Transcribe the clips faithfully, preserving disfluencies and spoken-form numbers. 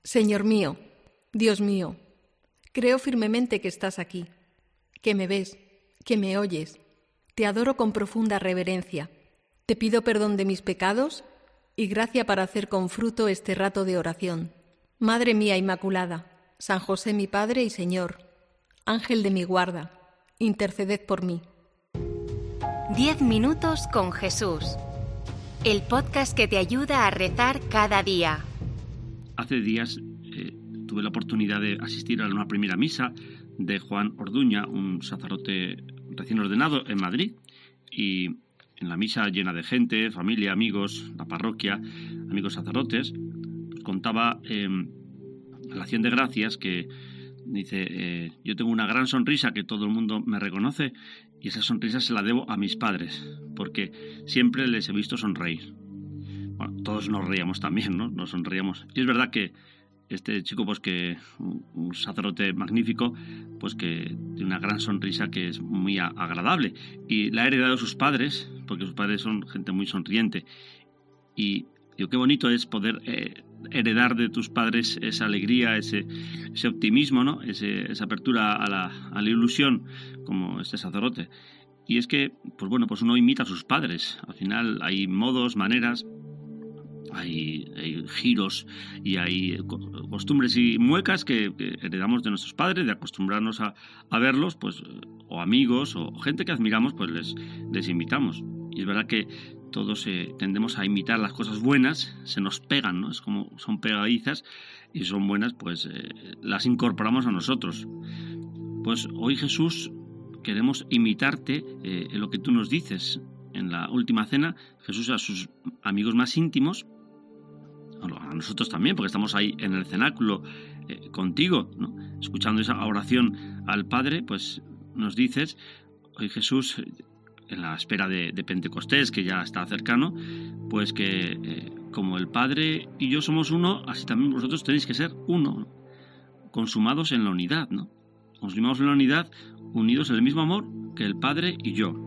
Señor mío, Dios mío, creo firmemente que estás aquí, que me ves, que me oyes. Te adoro con profunda reverencia. Te pido perdón de mis pecados y gracia para hacer con fruto este rato de oración. Madre mía Inmaculada, San José mi Padre y Señor, Ángel de mi guarda, interceded por mí. Diez minutos con Jesús. El podcast que te ayuda a rezar cada día. Hace días eh, tuve la oportunidad de asistir a una primera misa de Juan Orduña, un sacerdote recién ordenado en Madrid, y en la misa llena de gente, familia, amigos, la parroquia, amigos sacerdotes, pues contaba eh, en la acción de gracias que dice, eh, yo tengo una gran sonrisa que todo el mundo me reconoce y esa sonrisa se la debo a mis padres, porque siempre les he visto sonreír. Bueno, todos nos reíamos también, ¿no? Nos sonreíamos. Y es verdad que este chico, pues que un, un sacerdote magnífico, pues que tiene una gran sonrisa que es muy a, agradable. Y la ha heredado sus padres, porque sus padres son gente muy sonriente. Y digo, qué bonito es poder eh, heredar de tus padres esa alegría, ese, ese optimismo, ¿no? Ese, esa apertura a la, a la ilusión, como este sacerdote. Y es que, pues bueno, pues uno imita a sus padres. Al final hay modos, maneras, hay, hay giros y hay costumbres y muecas que, que heredamos de nuestros padres, de acostumbrarnos a, a verlos, pues, o amigos o gente que admiramos, pues les, les imitamos. Y es verdad que todos eh, tendemos a imitar las cosas buenas, se nos pegan, ¿no? Es como son pegadizas y son buenas, pues eh, las incorporamos a nosotros. Pues hoy, Jesús, queremos imitarte eh, en lo que tú nos dices. En la última cena, Jesús a sus amigos más íntimos, a nosotros también, porque estamos ahí en el cenáculo eh, contigo, ¿no? Escuchando esa oración al Padre, pues nos dices, hoy Jesús, en la espera de, de Pentecostés, que ya está cercano, pues que eh, como el Padre y yo somos uno, así también vosotros tenéis que ser uno, ¿no? Consumados en la unidad, ¿no? Consumados en la unidad, unidos en el mismo amor que el Padre y yo.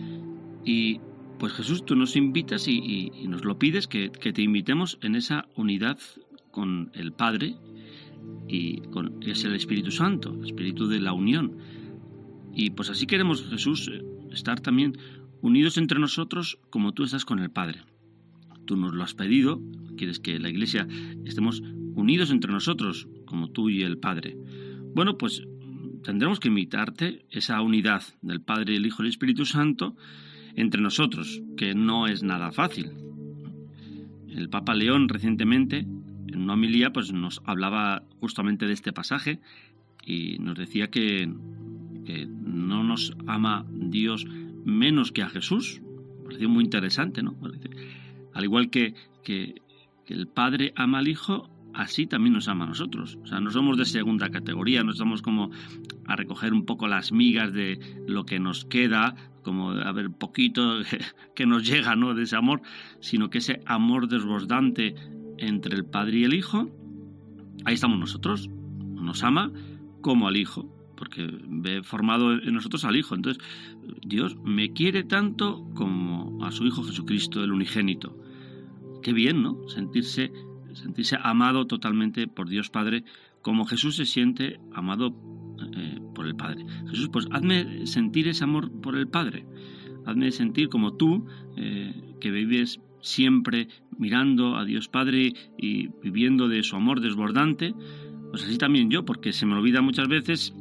Y pues Jesús, tú nos invitas y, y, y nos lo pides, que, que te invitemos en esa unidad con el Padre y con es el Espíritu Santo, el Espíritu de la unión. Y pues así queremos, Jesús, estar también unidos entre nosotros como tú estás con el Padre. Tú nos lo has pedido, quieres que la Iglesia estemos unidos entre nosotros como tú y el Padre. Bueno, pues tendremos que imitarte esa unidad del Padre, el Hijo y el Espíritu Santo entre nosotros, que no es nada fácil. El Papa León recientemente, en una homilía, pues nos hablaba justamente de este pasaje y nos decía que, que no nos ama Dios menos que a Jesús. Me pareció muy interesante, ¿no? Al igual que, que, que el Padre ama al Hijo, así también nos ama a nosotros. O sea, no somos de segunda categoría, no estamos como a recoger un poco las migas de lo que nos queda, como a ver poquito que nos llega, ¿no?, de ese amor, sino que ese amor desbordante entre el Padre y el Hijo, ahí estamos nosotros. Nos ama como al Hijo, porque ve formado en nosotros al Hijo. Entonces, Dios me quiere tanto como a su Hijo Jesucristo, el unigénito. Qué bien, ¿no? Sentirse sentirse amado totalmente por Dios Padre, como Jesús se siente amado eh, por el Padre. Jesús, pues hazme sentir ese amor por el Padre. Hazme sentir como tú, eh, que vives siempre mirando a Dios Padre y viviendo de su amor desbordante, pues así también yo, porque se me olvida muchas veces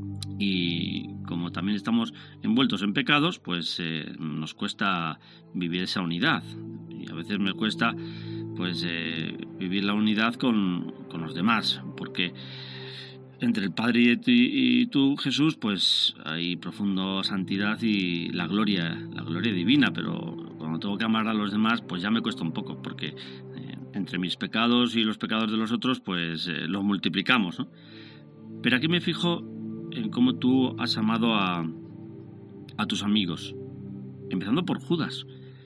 y como también estamos envueltos en pecados, pues eh, nos cuesta vivir esa unidad. Y a veces me cuesta pues eh, vivir la unidad con, con los demás, porque entre el Padre y, y tú, Jesús, pues hay profunda santidad y la gloria, la gloria divina, pero cuando tengo que amar a los demás, pues ya me cuesta un poco, porque eh, entre mis pecados y los pecados de los otros, pues eh, los multiplicamos, ¿no? Pero aquí me fijo en cómo tú has amado a, a tus amigos, empezando por Judas.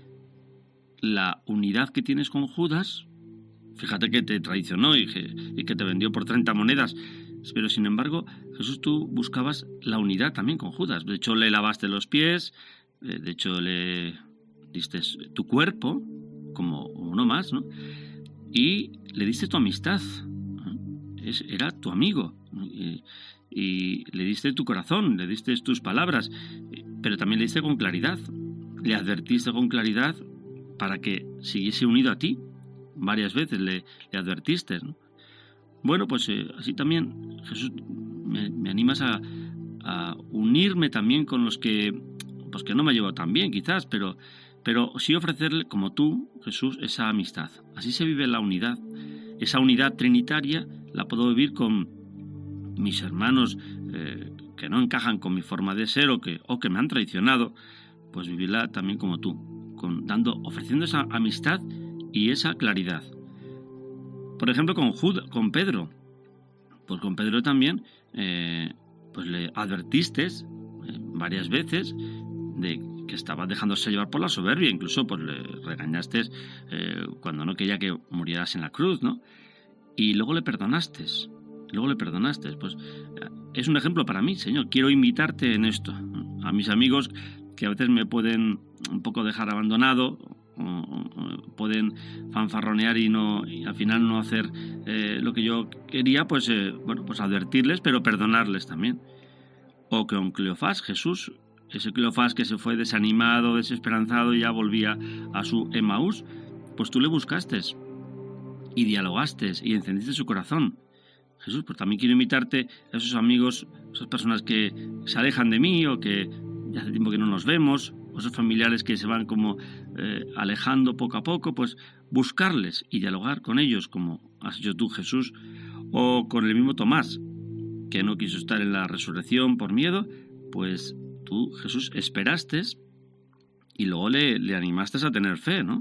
La unidad que tienes con Judas, fíjate que te traicionó y que, y que te vendió por treinta monedas, pero sin embargo, Jesús, tú buscabas la unidad también con Judas. De hecho, le lavaste los pies, de hecho, le diste tu cuerpo como uno más, ¿no? Y le diste tu amistad. es, era tu amigo. Y, y le diste tu corazón, le diste tus palabras, pero también le diste con claridad. Le advertiste con claridad para que siguiese unido a ti. Varias veces le, le advertiste, ¿no? Bueno, pues eh, así también, Jesús, me, me animas a, a unirme también con los que, pues que no me llevo tan bien quizás, pero, pero sí ofrecerle, como tú, Jesús, esa amistad. Así se vive la unidad. Esa unidad trinitaria la puedo vivir con mis hermanos eh, que no encajan con mi forma de ser o que, o que me han traicionado, pues vivirla también como tú, con, dando, ofreciendo esa amistad y esa claridad. Por ejemplo, con Judas, con Pedro, pues con Pedro también, eh, pues le advertiste eh, varias veces de que estaba dejándose llevar por la soberbia, incluso pues le regañaste eh, cuando no quería que murieras en la cruz, ¿no? Y luego le perdonaste, luego le perdonaste. Pues es un ejemplo para mí, Señor. Quiero invitarte en esto. A mis amigos que a veces me pueden un poco dejar abandonado, o, o pueden fanfarronear y no y al final no hacer eh, lo que yo quería, pues eh, bueno, pues advertirles, pero perdonarles también. O con Cleofás, Jesús, ese Cleofás que se fue desanimado, desesperanzado y ya volvía a su Emaús, pues tú le buscaste y dialogaste y encendiste su corazón. Jesús, pues también quiero invitarte a esos amigos, esas personas que se alejan de mí o que ya hace tiempo que no nos vemos, o esos familiares que se van como eh, alejando poco a poco, pues buscarles y dialogar con ellos, como has hecho tú, Jesús, o con el mismo Tomás, que no quiso estar en la resurrección por miedo, pues tú, Jesús, esperaste y luego le, le animaste a tener fe, ¿no?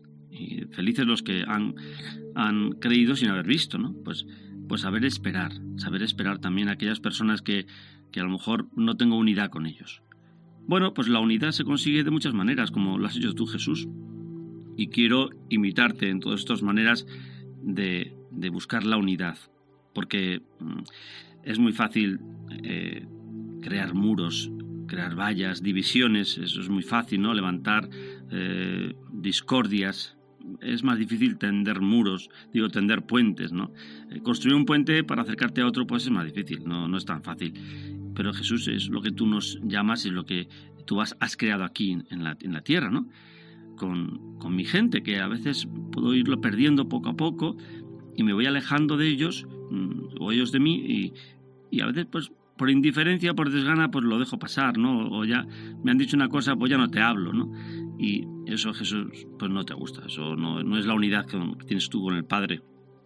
Y felices los que han, han creído sin haber visto, ¿no? Pues, pues saber esperar, saber esperar también a aquellas personas que, que a lo mejor no tengo unidad con ellos. Bueno, pues la unidad se consigue de muchas maneras, como lo has hecho tú, Jesús. Y quiero imitarte en todas estas maneras de, de buscar la unidad, porque mm, es muy fácil eh, crear muros, crear vallas, divisiones, eso es muy fácil, ¿no? Levantar eh, discordias. Es más difícil tender muros, digo, tender puentes, ¿no? Eh, construir un puente para acercarte a otro, pues es más difícil, no, no es tan fácil. Pero Jesús es lo que tú nos llamas, es lo que tú has, has creado aquí en la, en la tierra, ¿no? Con, con mi gente, que a veces puedo irlo perdiendo poco a poco y me voy alejando de ellos, o ellos de mí, y, y a veces, pues, por indiferencia, por desgana, pues lo dejo pasar, ¿no? O ya me han dicho una cosa, pues ya no te hablo, ¿no? Y eso, Jesús, pues no te gusta, eso no, no es la unidad que tienes tú con el Padre.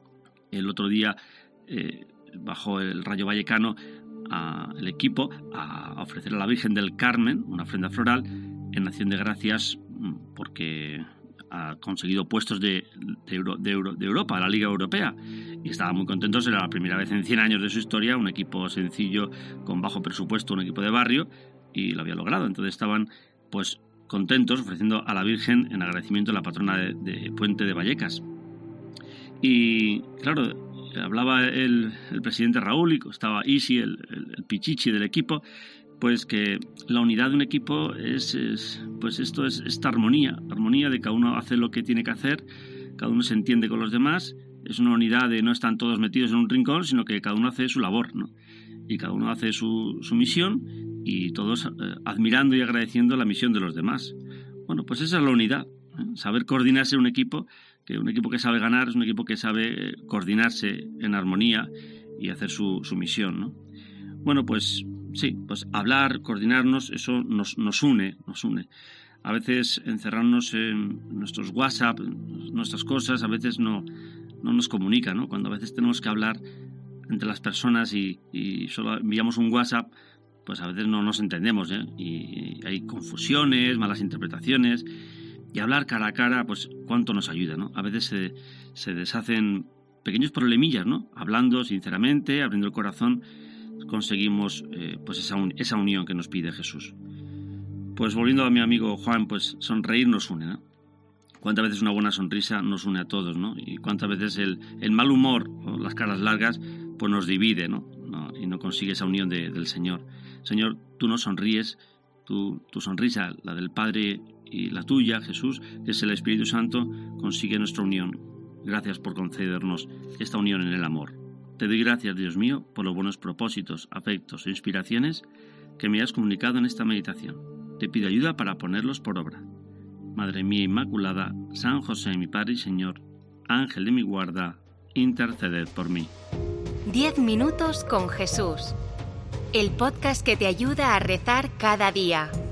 El otro día, eh, bajo el Rayo Vallecano, a, el equipo a ofrecer a la Virgen del Carmen una ofrenda floral en acción de gracias porque ha conseguido puestos de, de, Euro, de, Euro, de Europa, la Liga Europea, y estaba muy contentos. Era la primera vez en cien años de su historia, un equipo sencillo con bajo presupuesto, un equipo de barrio, y lo había logrado. Entonces estaban pues contentos ofreciendo a la Virgen en agradecimiento a la patrona de, de Puente de Vallecas. Y claro, hablaba el, el presidente Raúl y estaba Isi, el, el, el pichichi del equipo, pues que la unidad de un equipo es, es pues esto es esta armonía, armonía de cada uno hace lo que tiene que hacer, cada uno se entiende con los demás, es una unidad de no están todos metidos en un rincón, sino que cada uno hace su labor, ¿no? Y cada uno hace su, su misión y todos eh, admirando y agradeciendo la misión de los demás. Bueno, pues esa es la unidad, ¿eh? Saber coordinarse en un equipo, que un equipo que sabe ganar es un equipo que sabe coordinarse en armonía y hacer su, su misión, ¿no? Bueno, pues sí, pues hablar, coordinarnos, eso nos, nos une, nos une. A veces encerrarnos en nuestros WhatsApp, nuestras cosas, a veces no, no nos comunica, ¿no? Cuando a veces tenemos que hablar entre las personas y, y solo enviamos un WhatsApp, pues a veces no nos entendemos, ¿eh? Y hay confusiones, malas interpretaciones. Y hablar cara a cara, pues cuánto nos ayuda, ¿no? A veces se, se deshacen pequeños problemillas, ¿no? Hablando sinceramente, abriendo el corazón, conseguimos eh, pues esa, un, esa unión que nos pide Jesús. Pues volviendo a mi amigo Juan, pues sonreír nos une, ¿no? Cuántas veces una buena sonrisa nos une a todos, ¿no? Y cuántas veces el, el mal humor o las caras largas pues nos divide, ¿no? ¿No? Y no consigue esa unión de, del Señor. Señor, tú nos sonríes, tú, tu sonrisa, la del Padre y la tuya, Jesús, que es el Espíritu Santo, consigue nuestra unión. Gracias por concedernos esta unión en el amor. Te doy gracias, Dios mío, por los buenos propósitos, afectos e inspiraciones que me has comunicado en esta meditación. Te pido ayuda para ponerlos por obra. Madre mía Inmaculada, San José, mi Padre y Señor, Ángel de mi guarda, interceded por mí. Diez minutos con Jesús. El podcast que te ayuda a rezar cada día.